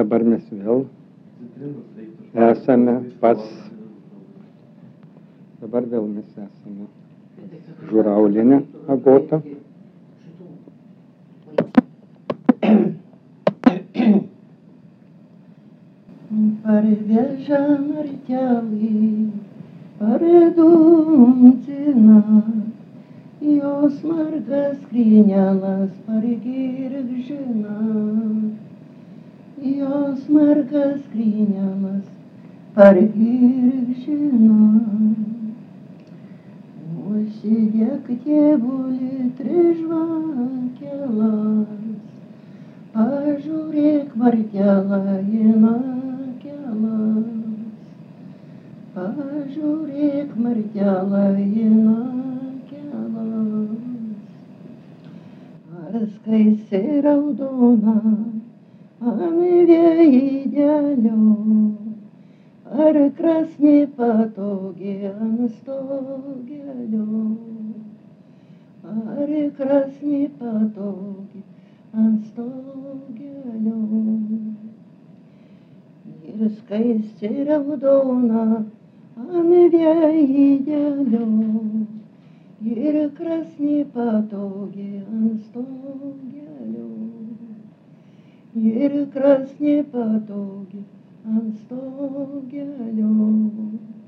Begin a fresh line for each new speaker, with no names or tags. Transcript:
Dabar mes vėl esame Žuraulienė Agota.
Parveža martelį, paredumcina, jos margas skrynelas pargirgžina, jos margas skrynelas pargirgžina. Užsidėk tėvuli trižvakelas, pažiūrėk martelą į nakelas, pažiūrėk martelą į nakelas. Ar skaisi raudona ant veidelio, ar krasnė patogi ant stogelio, ar krasnė patogi ant stogelio. Ir skaisti raudona ant veidelio, ir krasnė patogi ant stogelio, ir krasnė patogi ant stogelio.